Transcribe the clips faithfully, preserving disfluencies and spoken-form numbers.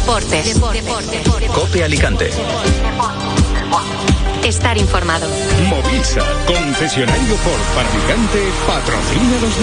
Deportes. Deportes. COPE Alicante. Estar informado. Movisa, concesionario Ford para Alicante, patrocina los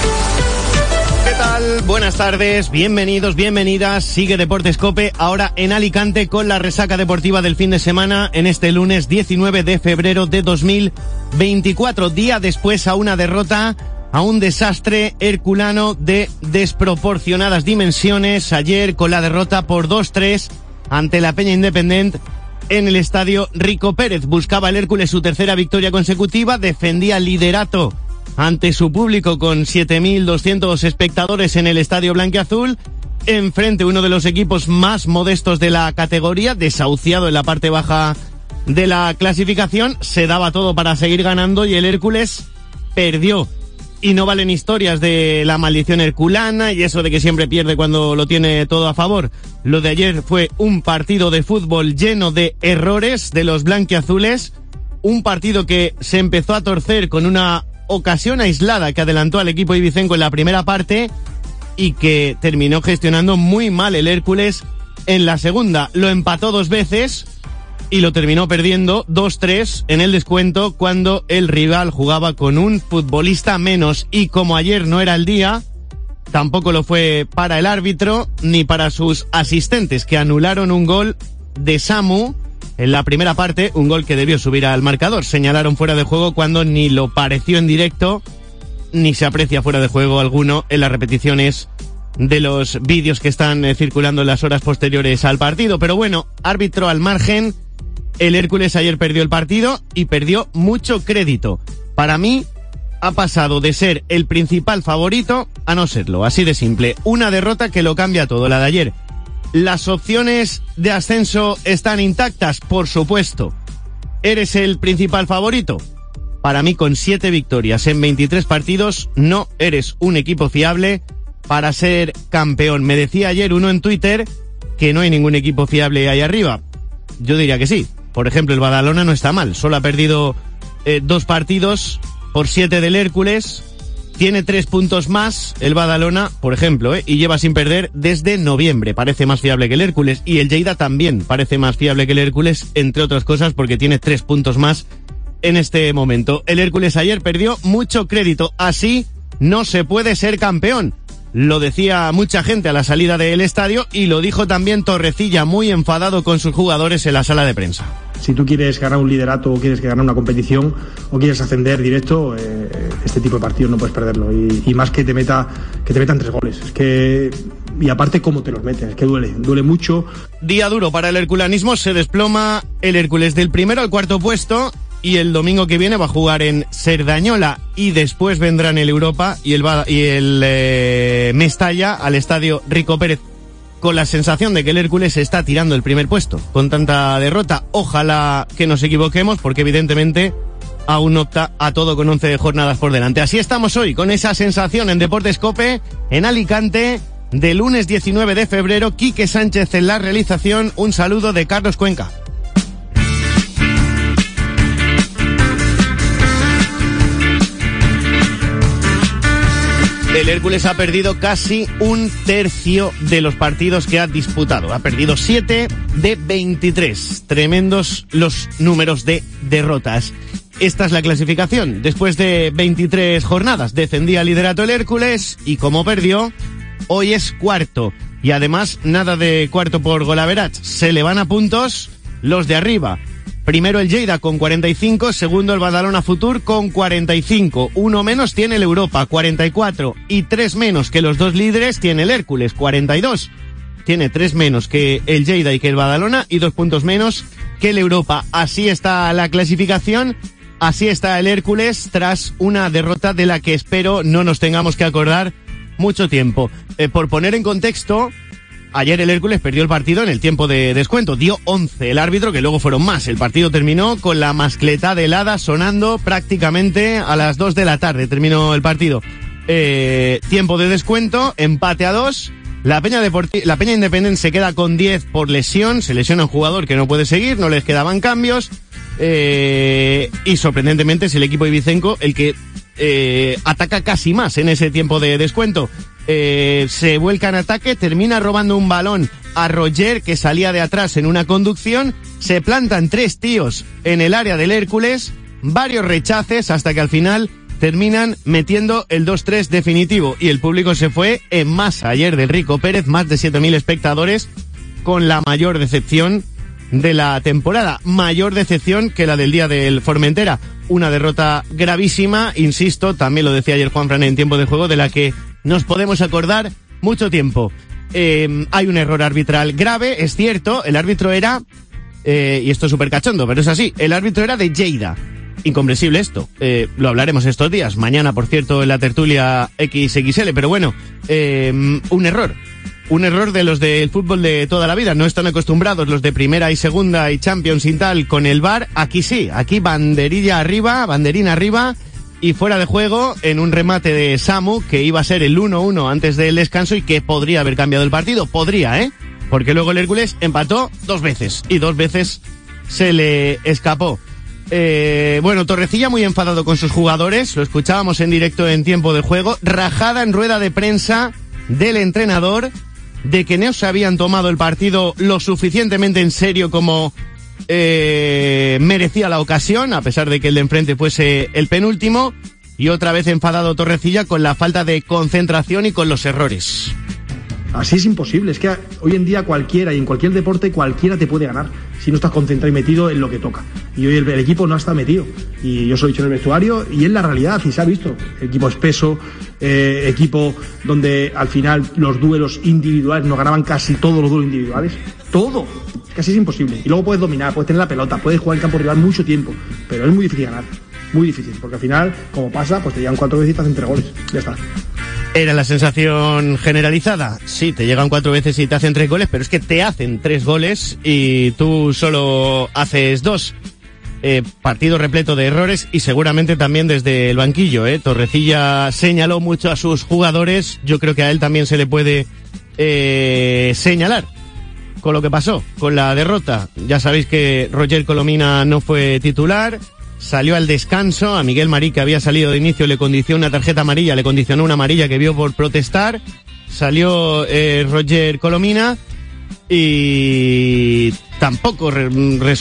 deportes. ¿Qué tal? Buenas tardes, bienvenidos, bienvenidas. Sigue Deportes COPE, ahora en Alicante con la resaca deportiva del fin de semana en este lunes diecinueve de febrero de dos mil veinticuatro. Día después a una derrota, a un desastre herculano de desproporcionadas dimensiones. Ayer con la derrota por dos tres ante la Peña Independent en el estadio Rico Pérez. Buscaba el Hércules su tercera victoria consecutiva, defendía el liderato ante su público con siete mil doscientos espectadores en el estadio blanquiazul, enfrente uno de los equipos más modestos de la categoría, desahuciado en la parte baja de la clasificación. Se daba todo para seguir ganando y el Hércules perdió. Y no valen historias de la maldición herculana y eso de que siempre pierde cuando lo tiene todo a favor. Lo de ayer fue un partido de fútbol lleno de errores de los blanquiazules, un partido que se empezó a torcer con una ocasión aislada que adelantó al equipo ibicenco en la primera parte y que terminó gestionando muy mal el Hércules en la segunda. Lo empató dos veces y lo terminó perdiendo dos tres en el descuento cuando el rival jugaba con un futbolista menos. Y como ayer no era el día, tampoco lo fue para el árbitro ni para sus asistentes, que anularon un gol de Samu en la primera parte, un gol que debió subir al marcador. Señalaron fuera de juego cuando ni lo pareció en directo, ni se aprecia fuera de juego alguno en las repeticiones de los vídeos que están eh, circulando en las horas posteriores al partido. Pero bueno, árbitro al margen, el Hércules ayer perdió el partido y perdió mucho crédito. Para mí, ha pasado de ser el principal favorito a no serlo, así de simple. Una derrota que lo cambia todo, la de ayer. ¿Las opciones de ascenso están intactas? Por supuesto. ¿Eres el principal favorito? Para mí, con siete victorias en veintitrés partidos, no eres un equipo fiable para ser campeón. Me decía ayer uno en Twitter que no hay ningún equipo fiable ahí arriba. Yo diría que sí. Por ejemplo, el Badalona no está mal. Solo ha perdido eh, dos partidos por siete del Hércules. Tiene tres puntos más el Badalona, por ejemplo, ¿eh? y lleva sin perder desde noviembre. Parece más fiable que el Hércules. Y el Lleida también parece más fiable que el Hércules, entre otras cosas, porque tiene tres puntos más en este momento. El Hércules ayer perdió mucho crédito. Así no se puede ser campeón. Lo decía mucha gente a la salida del estadio y lo dijo también Torrecilla, muy enfadado con sus jugadores en la sala de prensa. Si tú quieres ganar un liderato o quieres ganar una competición o quieres ascender directo, eh, este tipo de partidos no puedes perderlo. Y, y más que te meta que te metan tres goles. Es que, y aparte cómo te los meten, es que duele, duele mucho. Día duro para el herculanismo, se desploma el Hércules del primero al cuarto puesto y el domingo que viene va a jugar en Cerdañola y después vendrán el Europa y el, y el eh, Mestalla al estadio Rico Pérez, con la sensación de que el Hércules está tirando el primer puesto con tanta derrota. Ojalá que nos equivoquemos, porque evidentemente aún opta a todo con once jornadas por delante. Así estamos hoy, con esa sensación en Deportes COPE, en Alicante, de lunes diecinueve de febrero. Quique Sánchez en la realización. Un saludo de Carlos Cuenca. El Hércules ha perdido casi un tercio de los partidos que ha disputado. Ha perdido siete de veintitrés. Tremendos los números de derrotas. Esta es la clasificación. Después de veintitrés jornadas, defendía el liderato el Hércules y como perdió, hoy es cuarto. Y además, nada de cuarto por golaverage. Se le van a puntos los de arriba. Primero el Lleida con cuarenta y cinco, segundo el Badalona Futur con cuarenta y cinco. Uno menos tiene el Europa, cuarenta y cuatro. Y tres menos que los dos líderes tiene el Hércules, cuarenta y dos. Tiene tres menos que el Lleida y que el Badalona y dos puntos menos que el Europa. Así está la clasificación, así está el Hércules tras una derrota de la que espero no nos tengamos que acordar mucho tiempo. Eh, por poner en contexto, ayer el Hércules perdió el partido en el tiempo de descuento. Dio once el árbitro, que luego fueron más. El partido terminó con la mascleta de helada sonando prácticamente a las dos de la tarde. Terminó el partido. Eh, tiempo de descuento, empate a dos. La Peña Deporti- la Peña Independent se queda con diez por lesión. Se lesiona un jugador que no puede seguir, no les quedaban cambios. Eh, y sorprendentemente es el equipo ibicenco el que eh, ataca casi más en ese tiempo de descuento. Eh, se vuelca en ataque, termina robando un balón a Roger, que salía de atrás en una conducción, se plantan tres tíos en el área del Hércules, varios rechaces hasta que al final terminan metiendo el dos tres definitivo y el público se fue en masa ayer del Rico Pérez, más de siete mil espectadores, con la mayor decepción de la temporada, mayor decepción que la del día del Formentera, una derrota gravísima, insisto, también lo decía ayer Juanfran en tiempo de juego, de la que nos podemos acordar mucho tiempo. Eh, hay un error arbitral grave, es cierto, el árbitro era, eh, y esto es súper cachondo, pero es así, el árbitro era de Lleida. Incomprensible esto, eh, lo hablaremos estos días, mañana por cierto en la tertulia equis equis ele, pero bueno, eh, un error, un error de los del fútbol de toda la vida, no están acostumbrados los de primera y segunda y Champions y tal con el V A R, aquí sí, aquí banderilla arriba, banderina arriba, y fuera de juego en un remate de Samu, que iba a ser el uno uno antes del descanso y que podría haber cambiado el partido. Podría, ¿eh? Porque luego el Hércules empató dos veces y dos veces se le escapó. Eh, bueno, Torrecilla muy enfadado con sus jugadores, lo escuchábamos en directo en tiempo de juego, rajada en rueda de prensa del entrenador de que no se habían tomado el partido lo suficientemente en serio como Eh, merecía la ocasión, a pesar de que el de enfrente fuese el penúltimo, y otra vez enfadado Torrecilla con la falta de concentración y con los errores. Así es imposible, es que hoy en día cualquiera y en cualquier deporte cualquiera te puede ganar si no estás concentrado y metido en lo que toca. Y hoy el, el equipo no está metido. Y yo soy dicho en el vestuario y es la realidad, y se ha visto. El equipo espeso, eh, equipo donde al final los duelos individuales nos ganaban casi todos los duelos individuales. Todo. Casi es imposible. Y luego puedes dominar, puedes tener la pelota, puedes jugar en campo rival mucho tiempo. Pero es muy difícil ganar. Muy difícil. Porque al final, como pasa, pues te llegan cuatro veces y te hacen tres goles. Ya está. ¿Era la sensación generalizada? Sí, te llegan cuatro veces y te hacen tres goles, pero es que te hacen tres goles y tú solo haces dos. Eh, partido repleto de errores y seguramente también desde el banquillo, ¿eh? Torrecilla señaló mucho a sus jugadores, yo creo que a él también se le puede eh, señalar con lo que pasó, con la derrota. Ya sabéis que Roger Colomina no fue titular, salió al descanso, a Miguel Marí, que había salido de inicio, le condicionó una tarjeta amarilla, le condicionó una amarilla que vio por protestar, salió eh, Roger Colomina y tampoco re-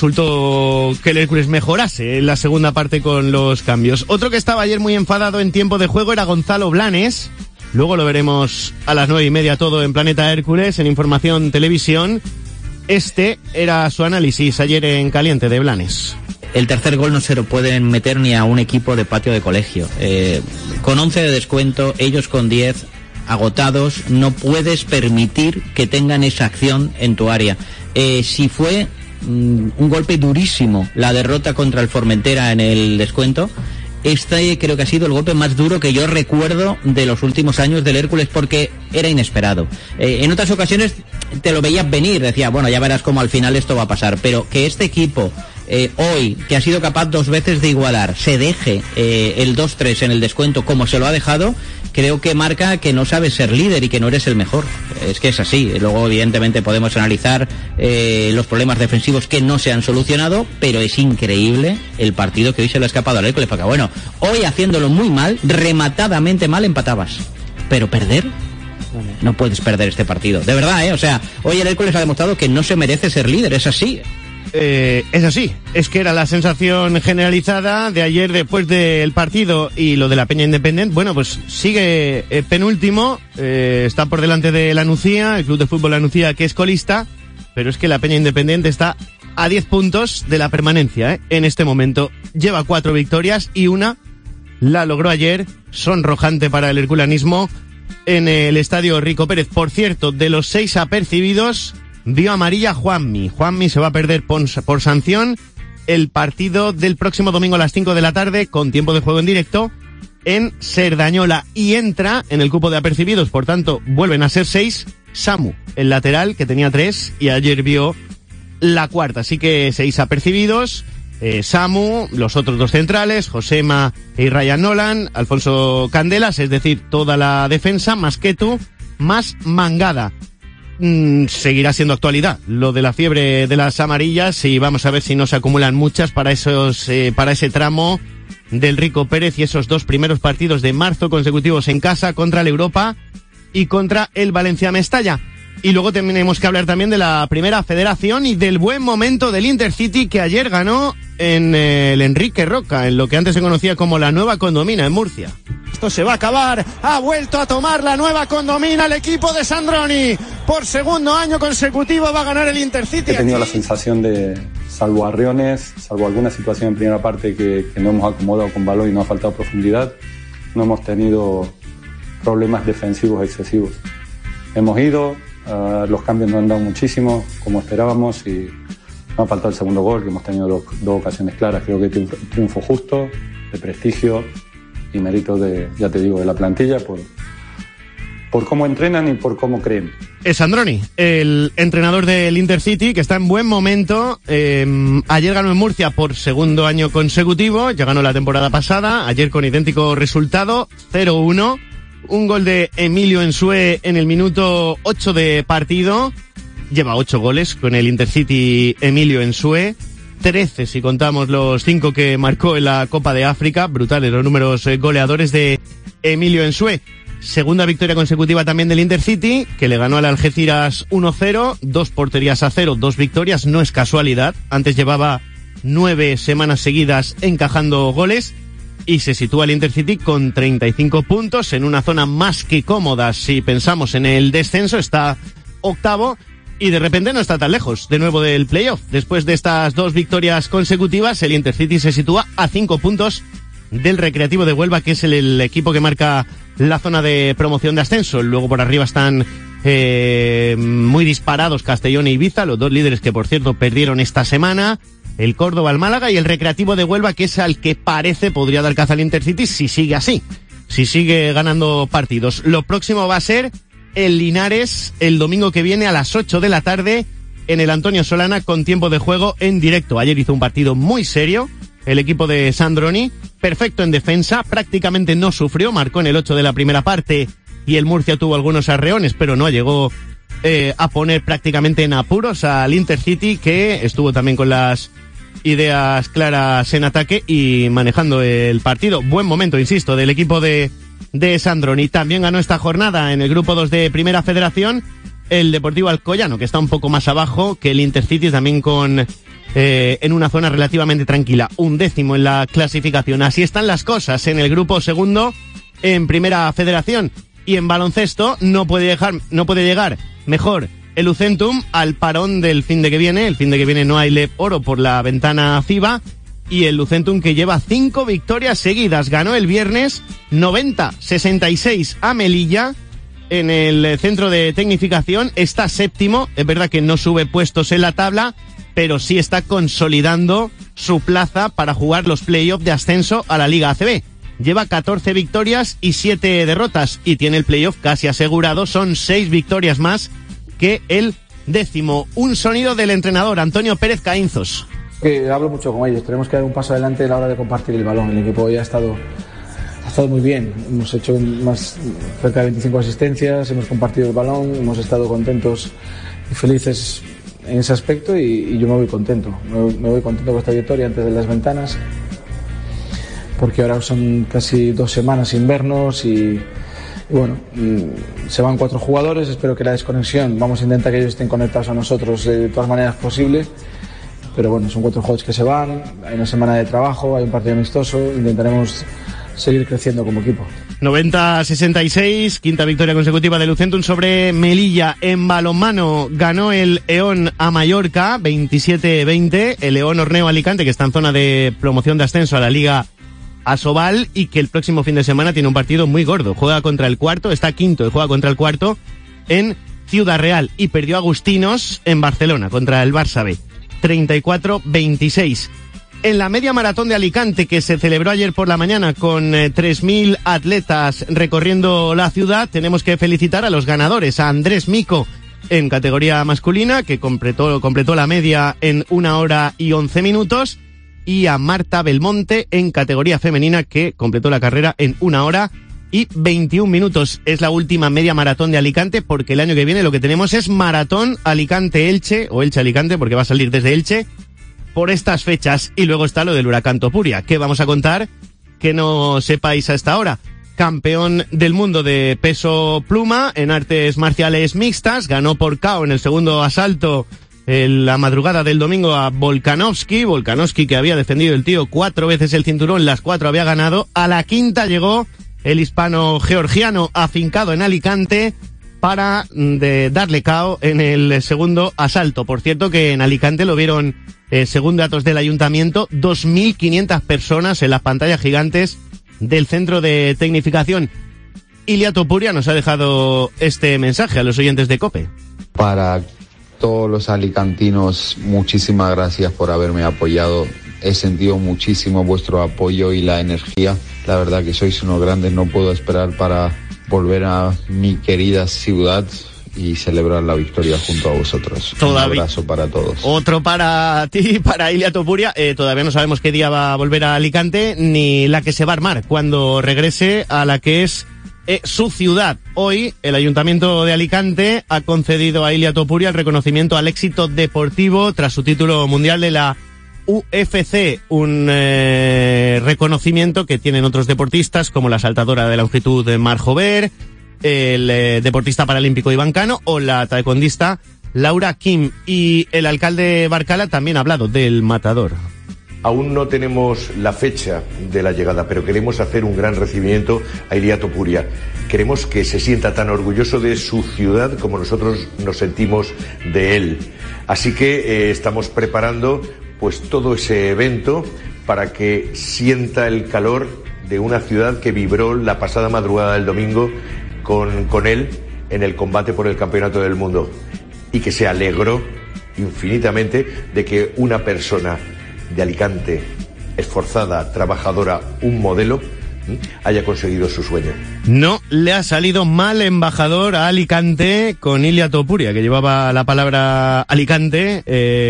resultó que el Hércules mejorase en la segunda parte con los cambios. Otro que estaba ayer muy enfadado en tiempo de juego era Gonzalo Blanes. Luego lo veremos a las nueve y media todo en Planeta Hércules, en Información Televisión. Este era su análisis ayer en Caliente de Blanes. El tercer gol no se lo pueden meter ni a un equipo de patio de colegio. Eh, con once de descuento, ellos con diez, agotados, no puedes permitir que tengan esa acción en tu área. Eh, si fue mm, un golpe durísimo la derrota contra el Formentera en el descuento, este creo que ha sido el golpe más duro que yo recuerdo de los últimos años del Hércules, porque era inesperado. Eh, en otras ocasiones te lo veías venir, decía, bueno, ya verás cómo al final esto va a pasar, pero que este equipo eh, hoy, que ha sido capaz dos veces de igualar, se deje eh, el dos tres en el descuento como se lo ha dejado, creo que marca que no sabes ser líder y que no eres el mejor. Es que es así. Luego, evidentemente, podemos analizar eh, los problemas defensivos que no se han solucionado, pero es increíble el partido que hoy se le ha escapado al Hércules. Porque, bueno, hoy haciéndolo muy mal, rematadamente mal, empatabas. Pero perder, no puedes perder este partido. De verdad, ¿eh? O sea, hoy el Hércules ha demostrado que no se merece ser líder. Es así. Eh, es así, es que era la sensación generalizada de ayer después del partido. Y lo de la Peña Independent, bueno, pues sigue eh, penúltimo, eh, está por delante de la Nucía, el Club de Fútbol La Nucía, que es colista, pero es que la Peña Independent está a diez puntos de la permanencia, ¿eh? En este momento lleva cuatro victorias y una la logró ayer, sonrojante para el herculanismo, en el Estadio Rico Pérez. Por cierto, de los seis apercibidos, vio amarilla Juanmi. Juanmi se va a perder por, por sanción el partido del próximo domingo a las cinco de la tarde, con tiempo de juego en directo, en Cerdañola. Y entra en el cupo de apercibidos, por tanto, vuelven a ser seis, Samu, el lateral, que tenía tres, y ayer vio la cuarta. Así que seis apercibidos, eh, Samu, los otros dos centrales, Josema y Ryan Nolan, Alfonso Candelas, es decir, toda la defensa, más Ketu, más Mangada. Seguirá siendo actualidad lo de la fiebre de las amarillas, y vamos a ver si no se acumulan muchas para esos eh, para ese tramo del Rico Pérez y esos dos primeros partidos de marzo consecutivos en casa contra el Europa y contra el Valencia Mestalla. Y luego tenemos que hablar también de la Primera Federación y del buen momento del Intercity, que ayer ganó en el Enrique Roca, en lo que antes se conocía como la Nueva Condomina en Murcia. Esto se va a acabar. Ha vuelto a tomar la Nueva Condomina el equipo de Sandroni. Por segundo año consecutivo va a ganar el Intercity. He tenido aquí la sensación de, salvo arreones, salvo alguna situación en primera parte que, que no hemos acomodado con balón y nos ha faltado profundidad, no hemos tenido problemas defensivos excesivos. Hemos ido, uh, los cambios no han dado muchísimo, como esperábamos, y nos ha faltado el segundo gol, que hemos tenido dos, dos ocasiones claras. Creo que triunfo, triunfo justo, de prestigio y mérito de, ya te digo, de la plantilla por, por cómo entrenan y por cómo creen. Es Sandroni, el entrenador del Intercity, que está en buen momento. Eh, ayer ganó en Murcia por segundo año consecutivo, ya ganó la temporada pasada, ayer con idéntico resultado, cero uno. Un gol de Emilio Ensue en el minuto ocho de partido. Lleva ocho goles con el Intercity Emilio Ensue. trece si contamos los cinco que marcó en la Copa de África. Brutales los números goleadores de Emilio Ensue. Segunda victoria consecutiva también del Intercity, que le ganó al Algeciras uno cero. Dos porterías a cero, dos victorias. No es casualidad. Antes llevaba nueve semanas seguidas encajando goles. Y se sitúa el Intercity con treinta y cinco puntos en una zona más que cómoda. Si pensamos en el descenso, está octavo y de repente no está tan lejos de nuevo del playoff. Después de estas dos victorias consecutivas, el Intercity se sitúa a cinco puntos del Recreativo de Huelva, que es el, el equipo que marca la zona de promoción de ascenso. Luego por arriba están eh, muy disparados Castellón e Ibiza, los dos líderes que por cierto perdieron esta semana. El Córdoba, el Málaga y el Recreativo de Huelva, que es al que parece podría dar caza al Intercity si sigue así, si sigue ganando partidos. Lo próximo va a ser el Linares el domingo que viene a las ocho de la tarde en el Antonio Solana, con tiempo de juego en directo. Ayer hizo un partido muy serio el equipo de Sandroni, perfecto en defensa, prácticamente no sufrió, marcó en el ocho de la primera parte y el Murcia tuvo algunos arreones, pero no llegó eh, a poner prácticamente en apuros al Intercity, que estuvo también con las ideas claras en ataque y manejando el partido. Buen momento, insisto, del equipo de, de Sandroni. También ganó esta jornada en el grupo dos de Primera Federación el Deportivo Alcoyano, que está un poco más abajo que el Intercity, también con eh, en una zona relativamente tranquila, un décimo en la clasificación. Así están las cosas en el grupo segundo en Primera Federación. Y en baloncesto no puede dejar, no puede llegar mejor el Lucentum al parón del fin de que viene. El fin de que viene no hay L E P Oro por la ventana FIBA, y el Lucentum, que lleva cinco victorias seguidas, ganó el viernes noventa sesenta y seis a Melilla en el centro de tecnificación. Está séptimo, es verdad que no sube puestos en la tabla, pero sí está consolidando su plaza para jugar los playoffs de ascenso a la Liga A C B. Lleva catorce victorias y siete derrotas y tiene el playoff casi asegurado. Son seis victorias más que el décimo. Un sonido del entrenador Antonio Pérez Caínzos. Que hablo mucho con ellos, tenemos que dar un paso adelante a la hora de compartir el balón. El equipo ya ha estado, ha estado muy bien, hemos hecho más cerca de veinticinco asistencias, hemos compartido el balón, hemos estado contentos y felices en ese aspecto, y, y yo me voy contento, me, me voy contento con esta victoria antes de las ventanas, porque ahora son casi dos semanas sin vernos y Y bueno, se van cuatro jugadores, espero que la desconexión, vamos a intentar que ellos estén conectados a nosotros de todas maneras posible, pero bueno, son cuatro jugadores que se van, hay una semana de trabajo, hay un partido amistoso, intentaremos seguir creciendo como equipo. noventa sesenta y seis, quinta victoria consecutiva de Lucentum sobre Melilla. En balonmano ganó el Eón a Mallorca, veintisiete veinte, el Eón Horneo Alicante, que está en zona de promoción de ascenso a la Liga Asobal, y que el próximo fin de semana tiene un partido muy gordo. Juega contra el cuarto, está quinto y juega contra el cuarto en Ciudad Real, y perdió Agustinos en Barcelona contra el Barça B, treinta y cuatro veintiséis. En la media maratón de Alicante, que se celebró ayer por la mañana con eh, tres mil atletas recorriendo la ciudad, tenemos que felicitar a los ganadores, a Andrés Mico en categoría masculina, que completó, completó la media en una hora y once minutos, y a Marta Belmonte en categoría femenina, que completó la carrera en una hora y veintiún minutos. Es la última media maratón de Alicante, porque el año que viene lo que tenemos es maratón Alicante-Elche, o Elche-Alicante, porque va a salir desde Elche por estas fechas. Y luego está lo del huracán Topuria, que vamos a contar que no sepáis a esta hora. campeón del mundo de peso pluma en artes marciales mixtas. Ganó por K O en el segundo asalto en la madrugada del domingo a Volkanovski. Volkanovski, que había defendido el tío cuatro veces el cinturón, las cuatro había ganado. A la quinta llegó el hispano-georgiano afincado en Alicante para de darle K O en el segundo asalto. Por cierto que en Alicante lo vieron, eh, según datos del ayuntamiento, dos mil quinientas personas en las pantallas gigantes del centro de tecnificación. Ilia Topuria nos ha dejado este mensaje a los oyentes de COPE. Para todos los alicantinos, muchísimas gracias por haberme apoyado. He sentido muchísimo vuestro apoyo y la energía. La verdad que sois unos grandes, no puedo esperar para volver a mi querida ciudad y celebrar la victoria junto a vosotros. Todavía. Un abrazo para todos. Otro para ti, para Ilia Topuria. Eh, todavía no sabemos qué día va a volver a Alicante, ni la que se va a armar cuando regrese a la que es eh, su ciudad. Hoy, el Ayuntamiento de Alicante ha concedido a Ilia Topuria el reconocimiento al éxito deportivo tras su título mundial de la U F C, un eh, reconocimiento que tienen otros deportistas como la saltadora de longitud Mar Jover, el eh, deportista paralímpico Iván Cano o la taekwondista Laura Kim. Y el alcalde Barcala también ha hablado del matador. Aún no tenemos la fecha de la llegada, pero queremos hacer un gran recibimiento a Ilia Topuria. Queremos que se sienta tan orgulloso de su ciudad como nosotros nos sentimos de él. Así que eh, estamos preparando pues todo ese evento para que sienta el calor de una ciudad que vibró la pasada madrugada del domingo con, con él en el combate por el campeonato del mundo, y que se alegró infinitamente de que una persona de Alicante, esforzada, trabajadora, un modelo, haya conseguido su sueño. No le ha salido mal embajador a Alicante con Ilia Topuria, que llevaba la palabra Alicante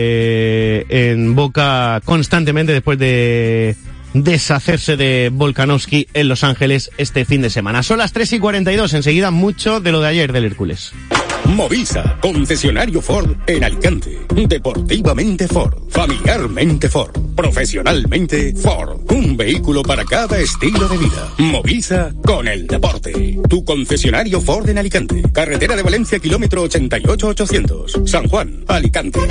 eh, en boca constantemente después de deshacerse de Volkanovski en Los Ángeles este fin de semana. Son las tres y cuarenta y dos, enseguida mucho de lo de ayer del Hércules. Movisa, concesionario Ford en Alicante. Deportivamente Ford, familiarmente Ford, profesionalmente Ford. Un vehículo para cada estilo de vida. Movisa con el deporte. Tu concesionario Ford en Alicante. Carretera de Valencia, kilómetro ochenta y ocho ochocientos. San Juan, Alicante.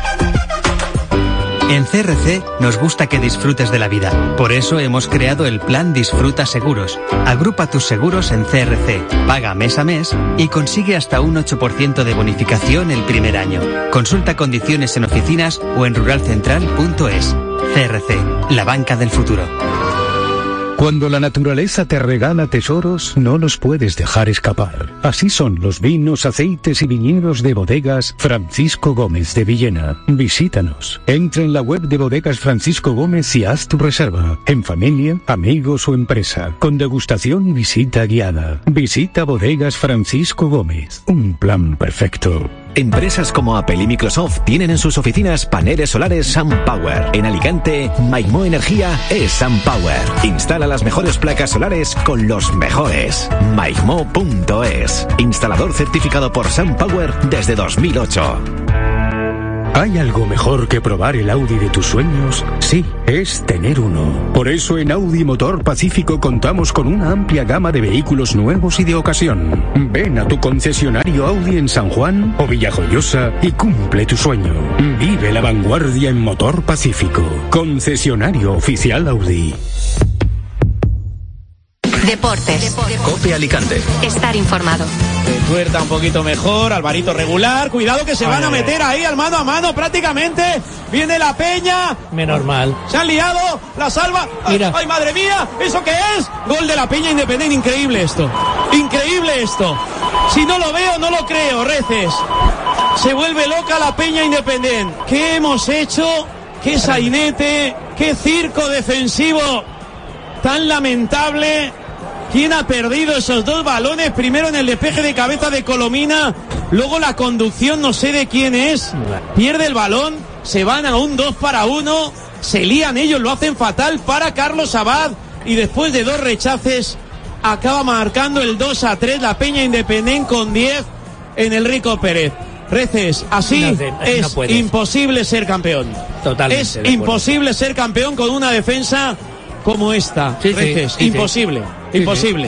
En C R C nos gusta que disfrutes de la vida. Por eso hemos creado el plan Disfruta Seguros. Agrupa tus seguros en C R C, paga mes a mes y consigue hasta un ocho por ciento de bonificación el primer año. Consulta condiciones en oficinas o en rural central punto es. C R C, la banca del futuro. Cuando la naturaleza te regala tesoros, no los puedes dejar escapar. Así son los vinos, aceites y viñedos de Bodegas Francisco Gómez de Villena. Visítanos. Entra en la web de Bodegas Francisco Gómez y haz tu reserva. En familia, amigos o empresa. Con degustación y visita guiada. Visita Bodegas Francisco Gómez. Un plan perfecto. Empresas como Apple y Microsoft tienen en sus oficinas paneles solares SunPower. En Alicante, Maigmo Energía es SunPower. Instala las mejores placas solares con los mejores. Maigmo punto es. Instalador certificado por SunPower desde dos mil ocho. ¿Hay algo mejor que probar el Audi de tus sueños? Sí, es tener uno. Por eso en Audi Motor Pacífico contamos con una amplia gama de vehículos nuevos y de ocasión. Ven a tu concesionario Audi en San Juan o Villajoyosa y cumple tu sueño. Vive la vanguardia en Motor Pacífico. Concesionario oficial Audi. Deportes. COPE Alicante. Estar informado. Tuerta un poquito mejor, Alvarito regular, cuidado que se van a meter ahí al mano a mano prácticamente, viene la Peña, menos mal, se han liado, la salva, mira, ay madre mía, ¿eso qué es? Gol de la Peña Independiente, increíble esto, increíble esto, si no lo veo no lo creo, Reces, se vuelve loca la Peña Independiente, ¿qué hemos hecho? ¿Qué sainete? ¿Qué circo defensivo tan lamentable? ¿Quién ha perdido esos dos balones? Primero en el despeje de cabeza de Colomina, luego la conducción no sé de quién es, pierde el balón, se van a un dos para uno, se lían ellos, lo hacen fatal para Carlos Abad y después de dos rechaces acaba marcando el dos a tres la Peña Independiente con diez en el Rico Pérez. Reces, así no, no es imposible ser campeón. Totalmente. Es imposible ser campeón con una defensa como esta. Sí, Reces, sí, imposible, sí. imposible. Sí,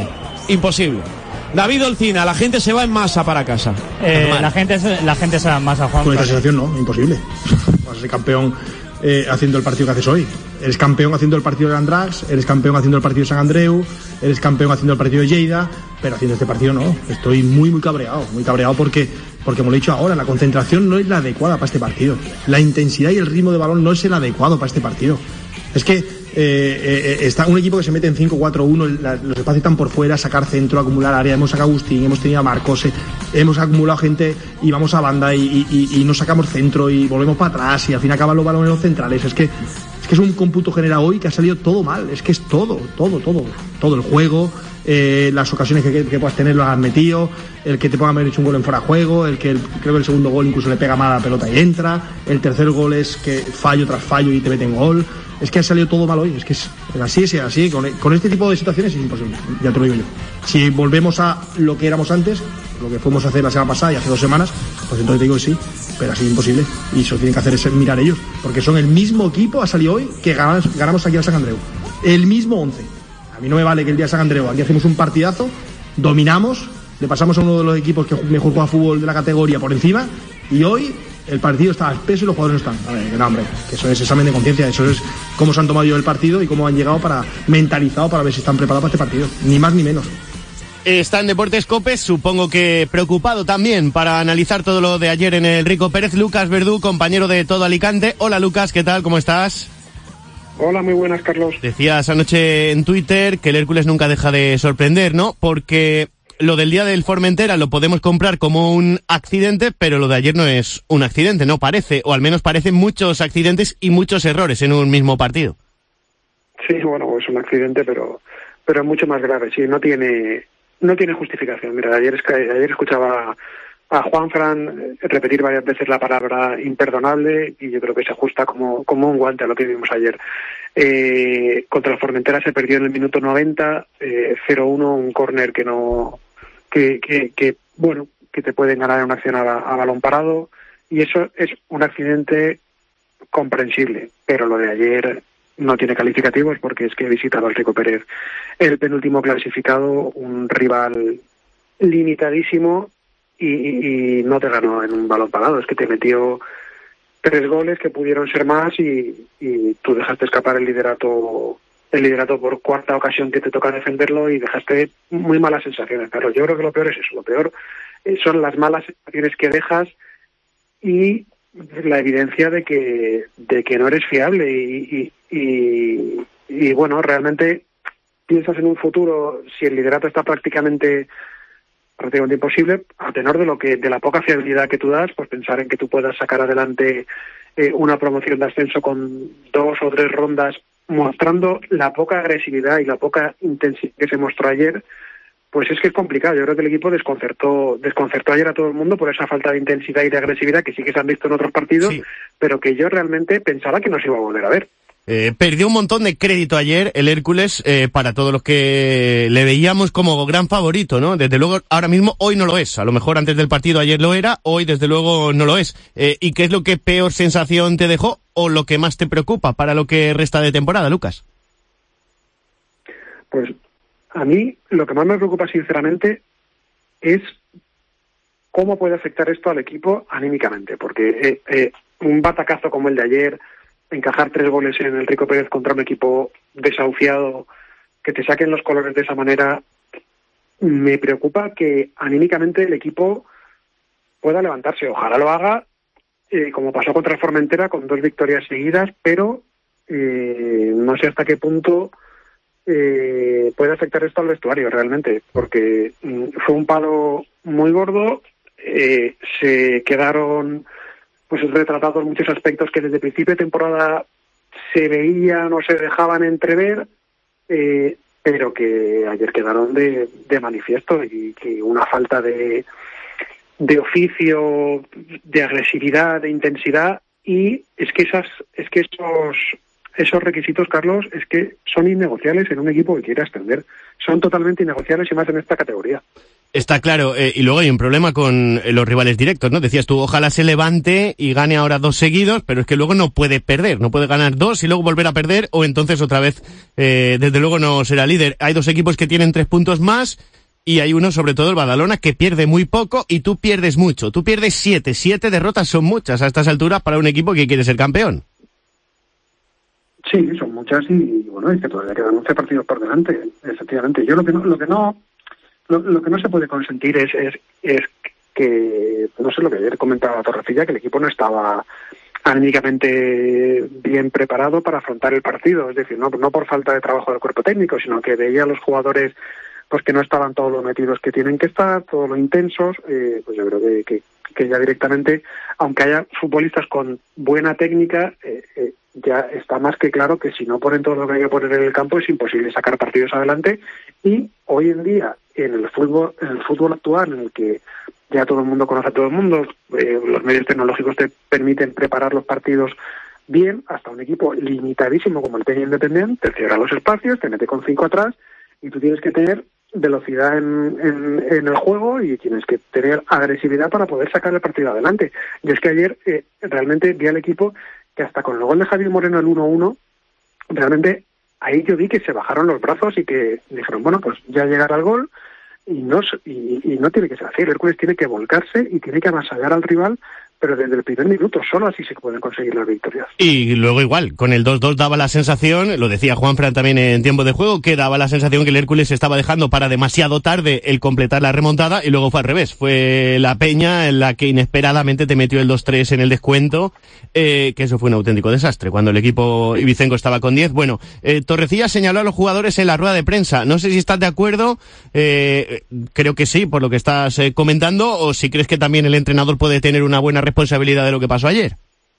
imposible. David Olcina, la gente se va en masa para casa. Eh, la gente la gente se va en masa, Juan. Con esta sensación no, imposible. Vas a ser campeón eh, haciendo el partido que haces hoy. Eres campeón haciendo el partido de Andrax, eres campeón haciendo el partido de San Andreu, eres campeón haciendo el partido de Lleida, pero haciendo este partido no. Estoy muy, muy cabreado, muy cabreado porque, porque como lo he dicho ahora, la concentración no es la adecuada para este partido. La intensidad y el ritmo de balón no es el adecuado para este partido. Es que eh, eh, está un equipo que se mete en cinco cuatro uno, la, los espacios están por fuera, sacar centro, acumular área. Hemos sacado a Agustín, hemos tenido a Marcos, eh, hemos acumulado gente y vamos a banda y, y, y, y no sacamos centro y volvemos para atrás y al fin acaban los balones los centrales. Es que es que es un cómputo general hoy que ha salido todo mal. Es que es todo, todo, todo, todo el juego. Eh, las ocasiones que, que, que puedas tener las has metido, el que te puedan haber hecho un gol en fuera de juego, el que el, creo que el segundo gol incluso le pega mal a la pelota y entra, el tercer gol es que fallo tras fallo y te meten gol. Es que ha salido todo mal hoy, es que es así, es así, con, con este tipo de situaciones es imposible, ya te lo digo yo. Si volvemos a lo que éramos antes, lo que fuimos a hacer la semana pasada y hace dos semanas, pues entonces te digo que sí, pero así es imposible, y eso tienen que hacer es mirar ellos, porque son el mismo equipo, ha salido hoy, que ganamos, ganamos aquí al San Andreu, el mismo once. A mí no me vale que el día de San Andreu aquí hacemos un partidazo, dominamos, le pasamos a uno de los equipos que mejor juega fútbol de la categoría por encima, y hoy el partido está espeso y los jugadores no están. A ver, que no, hombre, que eso es examen de conciencia, eso es cómo se han tomado ellos el partido y cómo han llegado para mentalizado para ver si están preparados para este partido, ni más ni menos. Está en Deportes Cope, supongo que preocupado también para analizar todo lo de ayer en el Rico Pérez, Lucas Verdú, compañero de Todo Alicante. Hola Lucas, ¿qué tal? ¿Cómo estás? Hola, muy buenas, Carlos. Decías anoche en Twitter que el Hércules nunca deja de sorprender, ¿no? Porque lo del día del Formentera lo podemos comprar como un accidente, pero lo de ayer no es un accidente, no parece, o al menos parecen muchos accidentes y muchos errores en un mismo partido. Sí, bueno, es un accidente, pero pero mucho más grave, sí, no tiene no tiene justificación. Mira, ayer, ayer escuchaba a Juanfran repetir varias veces la palabra imperdonable y yo creo que se ajusta como, como un guante a lo que vimos ayer. Eh, contra el Formentera se perdió en el minuto noventa, eh, cero uno, un córner que no... Que, que, que, bueno, que te pueden ganar en una acción a, a balón parado, y eso es un accidente comprensible, pero lo de ayer no tiene calificativos porque es que he visitado al Rico Pérez, el penúltimo clasificado, un rival limitadísimo y, y, y no te ganó en un balón parado, es que te metió tres goles que pudieron ser más y, y tú dejaste escapar el liderato el liderato por cuarta ocasión que te toca defenderlo y dejaste muy malas sensaciones. Pero yo creo que lo peor es eso, lo peor son las malas sensaciones que dejas y la evidencia de que de que no eres fiable y, y, y, y bueno, realmente piensas en un futuro, si el liderato está prácticamente prácticamente imposible, a tenor de lo que de la poca fiabilidad que tú das, pues pensar en que tú puedas sacar adelante eh, una promoción de ascenso con dos o tres rondas, mostrando la poca agresividad y la poca intensidad que se mostró ayer, pues es que es complicado. Yo creo que el equipo desconcertó desconcertó ayer a todo el mundo por esa falta de intensidad y de agresividad que sí que se han visto en otros partidos, sí, pero que yo realmente pensaba que no se iba a volver a ver. Eh, perdió un montón de crédito ayer el Hércules eh, para todos los que le veíamos como gran favorito, ¿no? Desde luego ahora mismo hoy no lo es. A lo mejor antes del partido ayer lo era, hoy desde luego no lo es. Eh, ¿Y qué es lo que peor sensación te dejó o lo que más te preocupa para lo que resta de temporada, Lucas? Pues a mí lo que más me preocupa sinceramente es cómo puede afectar esto al equipo anímicamente, porque eh, eh, un batacazo como el de ayer, encajar tres goles en el Rico Pérez contra un equipo desahuciado, que te saquen los colores de esa manera, me preocupa que anímicamente el equipo pueda levantarse. Ojalá lo haga, eh, como pasó contra el Formentera, con dos victorias seguidas, pero eh, no sé hasta qué punto eh, puede afectar esto al vestuario realmente, porque mm, fue un palo muy gordo, eh, se quedaron pues retratados muchos aspectos que desde el principio de temporada se veían o se dejaban entrever, eh, pero que ayer quedaron de, de manifiesto, y que una falta de, de oficio, de agresividad, de intensidad, y es que esas, es que esos, esos requisitos, Carlos, es que son innegociables en un equipo que quiere ascender, son totalmente innegociables y más en esta categoría. Está claro, eh, y luego hay un problema con eh, los rivales directos, ¿no? Decías tú, ojalá se levante y gane ahora dos seguidos, pero es que luego no puede perder, no puede ganar dos y luego volver a perder, o entonces otra vez, eh, desde luego no será líder. Hay dos equipos que tienen tres puntos más, y hay uno, sobre todo el Badalona, que pierde muy poco y tú pierdes mucho. Tú pierdes siete. Siete derrotas son muchas a estas alturas para un equipo que quiere ser campeón. Sí, son muchas y, bueno, es que todavía quedan once partidos por delante, efectivamente. Yo lo que no, lo que no, lo, lo que no se puede consentir es, es, es que, no sé, lo que ayer comentaba Torrecilla, que el equipo no estaba anímicamente bien preparado para afrontar el partido, es decir, no, no por falta de trabajo del cuerpo técnico, sino que veía a los jugadores pues que no estaban todos los metidos que tienen que estar, todos los intensos, eh, pues yo creo que, que, que ya directamente, aunque haya futbolistas con buena técnica, eh, eh, ya está más que claro que si no ponen todo lo que hay que poner en el campo es imposible sacar partidos adelante. Y hoy en día, en el fútbol, en el fútbol actual, en el que ya todo el mundo conoce a todo el mundo, eh, los medios tecnológicos te permiten preparar los partidos bien, hasta un equipo limitadísimo como el Peña Independiente te cierra los espacios, te mete con cinco atrás y tú tienes que tener velocidad en, en, en el juego y tienes que tener agresividad para poder sacar el partido adelante. Y es que ayer eh, realmente vi al equipo que hasta con el gol de Javier Moreno el uno uno, realmente ahí yo vi que se bajaron los brazos y que dijeron, bueno, pues ya llegará el gol y no, y, y no tiene que ser así. El Hércules tiene que volcarse y tiene que avasallar al rival, pero desde el primer minuto, solo así se pueden conseguir las victorias. Y luego igual, con el dos dos daba la sensación, lo decía Juanfran también en tiempo de juego, que daba la sensación que el Hércules estaba dejando para demasiado tarde el completar la remontada, y luego fue al revés. Fue la Peña en la que inesperadamente te metió el dos tres en el descuento, eh, que eso fue un auténtico desastre, cuando el equipo ibicenco estaba con diez. Bueno, eh, Torrecilla señaló a los jugadores en la rueda de prensa. No sé si estás de acuerdo, eh, creo que sí, por lo que estás eh, comentando, o si crees que también el entrenador puede tener una buena responsabilidad de lo que pasó ayer.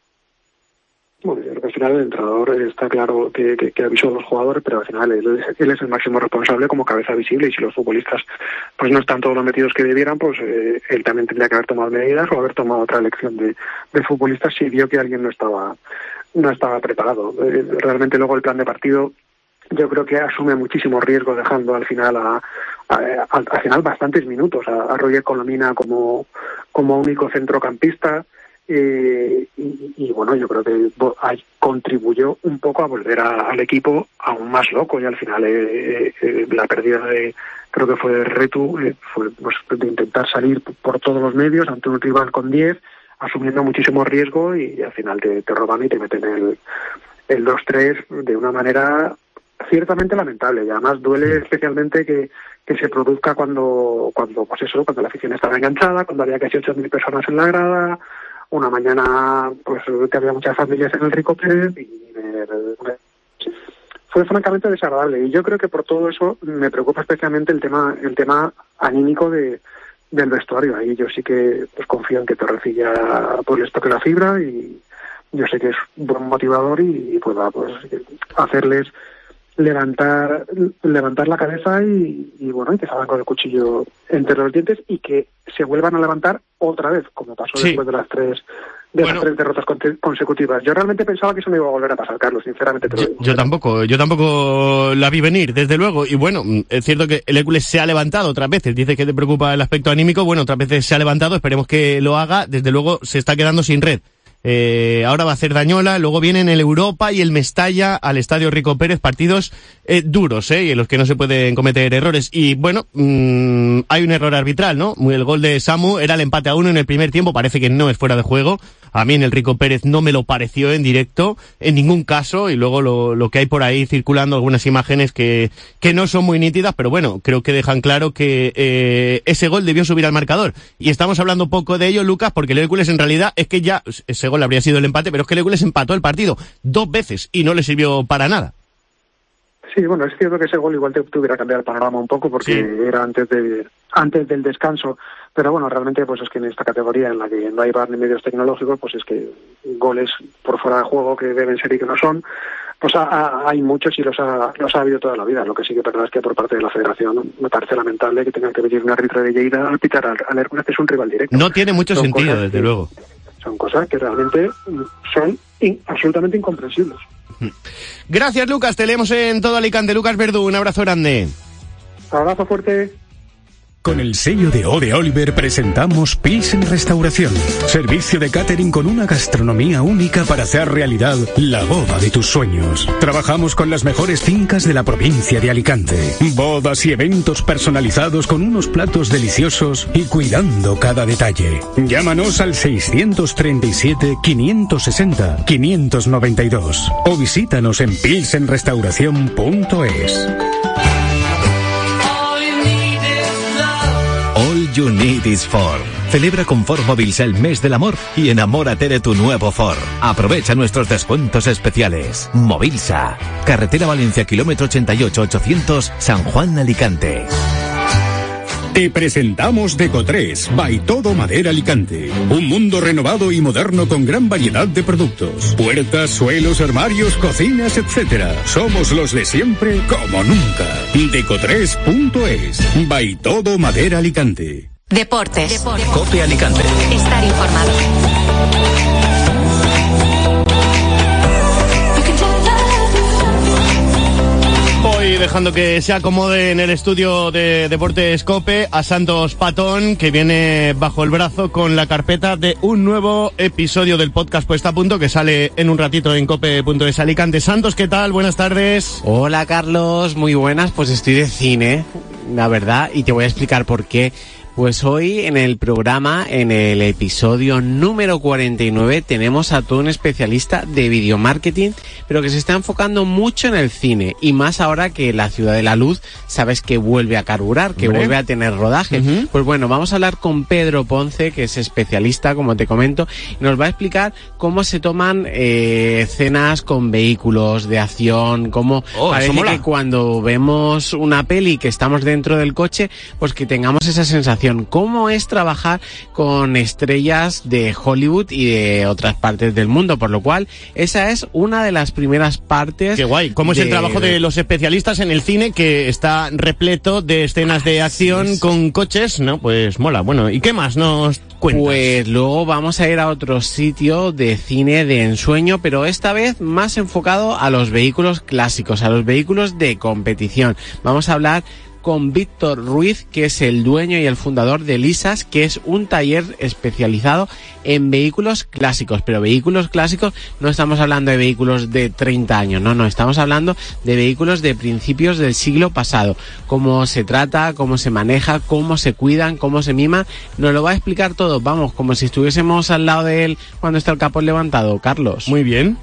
Bueno, yo creo que al final el entrenador está claro que, que, que avisó a los jugadores, pero al final él, él es el máximo responsable como cabeza visible, y si los futbolistas pues no están todos los metidos que debieran, pues eh, él también tendría que haber tomado medidas o haber tomado otra elección de, de futbolistas si vio que alguien no estaba no estaba preparado. Eh, realmente luego el plan de partido yo creo que asume muchísimo riesgo, dejando al final a, a, a al final bastantes minutos a, a Roger Colomina como, como único centrocampista. Eh, y, y bueno, yo creo que hay, contribuyó un poco a volver a, al equipo aún más loco, y al final eh, eh, la pérdida de, creo que fue de Retu, eh, fue pues, de intentar salir por todos los medios ante un rival con diez, asumiendo muchísimo riesgo, y, y al final te, te roban y te meten el, el dos tres de una manera ciertamente lamentable, y además duele especialmente que, que se produzca cuando, cuando pues eso, cuando la afición estaba enganchada, cuando había casi ocho mil personas en la grada, una mañana pues que había muchas familias en el Rico Pérez, y eh, fue francamente desagradable. Y yo creo que por todo eso me preocupa especialmente el tema el tema anímico de del vestuario. Ahí yo sí que pues confío en que Torrecilla pues les toque la fibra, y yo sé que es un buen motivador y, y pueda pues hacerles levantar levantar la cabeza y, y bueno, y que salgan con el cuchillo entre los dientes y que se vuelvan a levantar otra vez, como pasó sí. después de las tres de bueno. las tres derrotas consecutivas. Yo realmente pensaba que eso no iba a volver a pasar, Carlos, sinceramente te lo digo. Yo, yo tampoco, yo tampoco la vi venir, desde luego, y bueno, es cierto que el Hércules se ha levantado otras veces, dice que te preocupa el aspecto anímico, bueno, otras veces se ha levantado, esperemos que lo haga, desde luego se está quedando sin red. Eh, ahora va a hacer Dañola, luego vienen el Europa y el Mestalla al Estadio Rico Pérez, partidos eh, duros, eh, y en los que no se pueden cometer errores. Y bueno, mmm, hay un error arbitral, ¿no? El gol de Samu era el empate a uno en el primer tiempo, parece que no es fuera de juego. A mí en el Rico Pérez no me lo pareció en directo, en ningún caso, y luego lo, lo que hay por ahí circulando algunas imágenes que, que no son muy nítidas, pero bueno, creo que dejan claro que eh, ese gol debió subir al marcador. Y estamos hablando poco de ello, Lucas, porque el Hércules en realidad es que ya, ese gol habría sido el empate, pero es que el Hércules empató el partido dos veces y no le sirvió para nada. Sí, bueno, es cierto que ese gol igual te tuviera que cambiar el panorama un poco, porque sí. era antes de antes del descanso, pero bueno, realmente pues es que en esta categoría en la que no hay V A R ni medios tecnológicos, pues es que goles por fuera de juego que deben ser y que no son, pues a, a, hay muchos y los ha, los ha habido toda la vida. Lo que sí que es verdad es que por parte de la Federación me parece lamentable que tengan que venir un árbitro de Lleida a pitar al, al Hércules, que es un rival directo. No tiene mucho son sentido, desde que, luego. Son cosas que realmente son in, absolutamente incomprensibles. Gracias, Lucas, te leemos en todo Alicante. Lucas Verdú, un abrazo grande. Abrazo fuerte. Con el sello de O de Oliver presentamos Pilsen Restauración. Servicio de catering con una gastronomía única para hacer realidad la boda de tus sueños. Trabajamos con las mejores fincas de la provincia de Alicante. Bodas y eventos personalizados con unos platos deliciosos y cuidando cada detalle. Llámanos al seiscientos treinta y siete, quinientos sesenta, quinientos noventa y dos o visítanos en pilsen restauración punto es. All you need is Ford. Celebra con Ford Móviles el mes del amor y enamórate de tu nuevo Ford. Aprovecha nuestros descuentos especiales. Movilsa. Carretera Valencia, kilómetro ochenta y ocho, ochocientos, San Juan, Alicante. Te presentamos Decotres, by Todo Madera Alicante. Un mundo renovado y moderno con gran variedad de productos. Puertas, suelos, armarios, cocinas, etcétera. Somos los de siempre como nunca. Decotres punto es, by Todo Madera Alicante. Deportes. Deportes. Cope Alicante. Estar informado. Voy dejando que se acomode en el estudio de Deportes Cope a Santos Patón, que viene bajo el brazo con la carpeta de un nuevo episodio del podcast Puesta a Punto, que sale en un ratito en cope punto es Alicante. Santos, ¿qué tal? Buenas tardes. Hola, Carlos, muy buenas. Pues estoy de cine, la verdad, y te voy a explicar por qué. Pues hoy en el programa, en el episodio número cuarenta y nueve, tenemos a todo un especialista de videomarketing, pero que se está enfocando mucho en el cine, y más ahora que la Ciudad de la Luz, sabes que vuelve a carburar, que ¿Hombre? vuelve a tener rodaje. Uh-huh. Pues bueno, vamos a hablar con Pedro Ponce, que es especialista, como te comento, y nos va a explicar cómo se toman eh, escenas con vehículos de acción, cómo oh, parece que cuando vemos una peli que estamos dentro del coche, pues que tengamos esa sensación. ¿Cómo es trabajar con estrellas de Hollywood y de otras partes del mundo? Por lo cual, esa es una de las primeras partes. Qué guay. ¿Cómo de... es el trabajo de los especialistas en el cine, que está repleto de escenas de acción sí, con coches? No, pues mola. Bueno, ¿y qué más nos cuentas? Pues luego vamos a ir a otro sitio de cine de ensueño, pero esta vez más enfocado a los vehículos clásicos, a los vehículos de competición. Vamos a hablar con Víctor Ruiz, que es el dueño y el fundador de Lisas, que es un taller especializado en vehículos clásicos. Pero vehículos clásicos no estamos hablando de vehículos de treinta años, no, no, estamos hablando de vehículos de principios del siglo pasado. Cómo se trata, cómo se maneja, cómo se cuidan, cómo se miman, nos lo va a explicar todo, vamos, como si estuviésemos al lado de él cuando está el capó levantado. Carlos. Muy bien.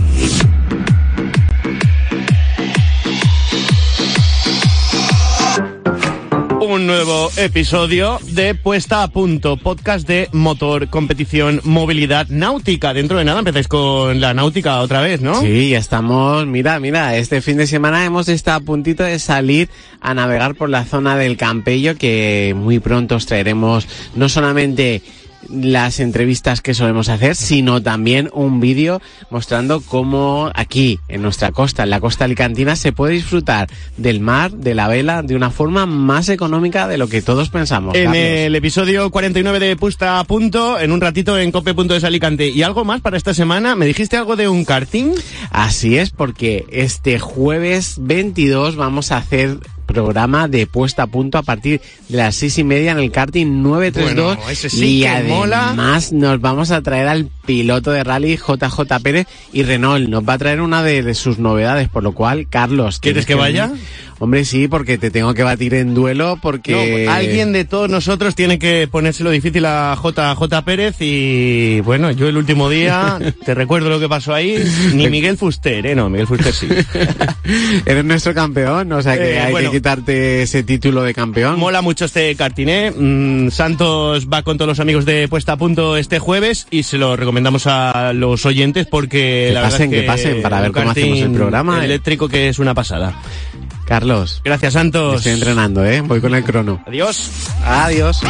Un nuevo episodio de Puesta a Punto, podcast de motor, competición, movilidad, náutica. Dentro de nada empezáis con la náutica otra vez, ¿no? Sí, ya estamos, mira, mira, este fin de semana hemos estado a puntito de salir a navegar por la zona del Campello, que muy pronto os traeremos no solamente las entrevistas que solemos hacer, sino también un vídeo mostrando cómo aquí, en nuestra costa, en la costa alicantina, se puede disfrutar del mar, de la vela, de una forma más económica de lo que todos pensamos. En Carlos. El episodio cuarenta y nueve de Puesta a Punto, en un ratito en cope punto es Alicante. ¿Y algo más para esta semana? ¿Me dijiste algo de un karting? Así es, porque este jueves veintidós vamos a hacer programa de Puesta a Punto a partir de las seis y media en el karting nueve treinta y dos. Bueno, ese sí y que además mola. Nos vamos a traer al piloto de rally J J Pérez, y Renault nos va a traer una de, de sus novedades, por lo cual, Carlos, ¿quieres que, que vaya? Hombre, sí, porque te tengo que batir en duelo, porque... No, alguien de todos nosotros tiene que ponérselo difícil a J J Pérez, y bueno, yo el último día, te recuerdo lo que pasó ahí, ni Miguel Fuster, ¿eh? No, Miguel Fuster sí. Eres nuestro campeón, o sea que eh, hay bueno, que quitarte ese título de campeón. Mola mucho este karting, ¿eh? Mm, Santos va con todos los amigos de Puesta a Punto este jueves, y se lo recomendamos a los oyentes, porque que la pasen, verdad es que, que pasen, para ver cómo hacemos el programa. Eléctrico, que es una pasada. Carlos. Gracias, Santos. Estoy entrenando, ¿eh? Voy con el crono. Adiós. Adiós.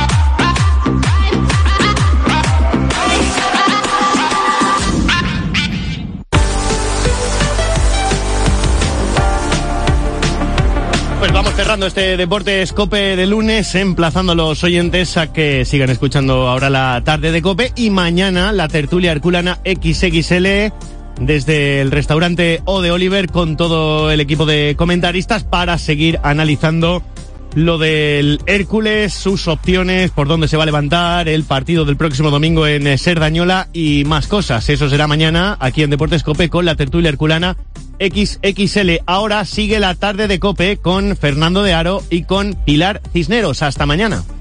Pues vamos cerrando este Deportes Cope de lunes, emplazando a los oyentes a que sigan escuchando ahora la tarde de Cope, y mañana la tertulia herculana equis equis ele desde el restaurante O de Oliver, con todo el equipo de comentaristas, para seguir analizando lo del Hércules, sus opciones, por dónde se va a levantar, el partido del próximo domingo en Cerdañola y más cosas. Eso será mañana aquí en Deportes COPE con la tertulia herculana equis equis ele. Ahora sigue la tarde de COPE con Fernando de Aro y con Pilar Cisneros. Hasta mañana.